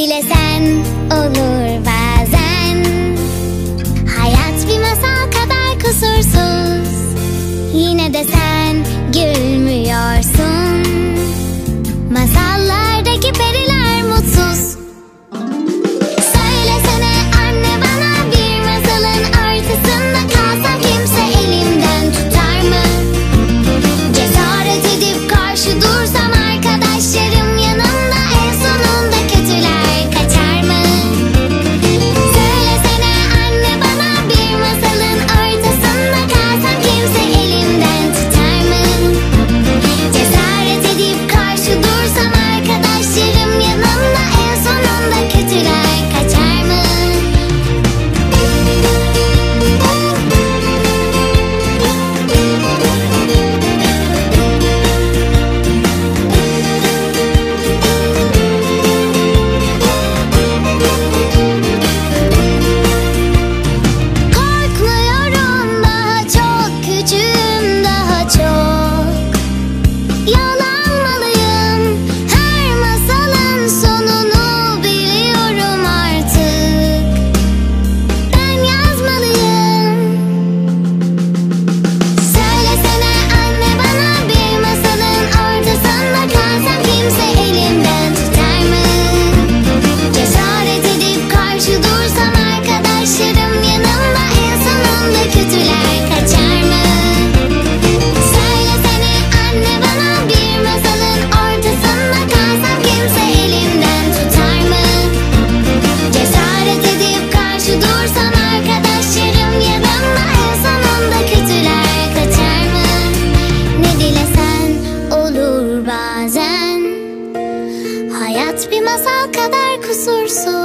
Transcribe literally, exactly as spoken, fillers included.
dilesen olur bazen. Hayat bir masal kadar kusursuz, yine de sen gülmüyorsun. Masallardaki periler mutsuz. Söylesene anne bana, bir masalın ortasında kalsam kimse elimden tutar mı? Cesaret edip karşı dursam arkadaşlarım yanımda, en sonunda kötüler kaçar mı? Söylesene anne bana, bir masalın ortasında kalsam kimse elimden tutar mı? Cesaret edip karşı dursam arkadaşlarım yanımda, en sonunda kötüler kaçar mı? Korkmuyorum, daha çok küçüğüm, daha çok yol almalıyım. Her masalın sonunu biliyorum artık. Ben yazmalıyım. Söylesene anne bana, bir masalın ortasında kalsam kimse elimden tutar mı? Cesaret edip karşı dursam arkadaşlarım yanımda, en sonunda kötüler kaçar mı? Söylesene anne bana, bir masalın ortasında kalsam kimse elimden tutar mı? Cesaret edip karşı dursam arkadaşlarım yanımda, en sonunda kötüler kaçar mı? Ne dilesen olur bazen. Hayat bir masal kadar kusursuz.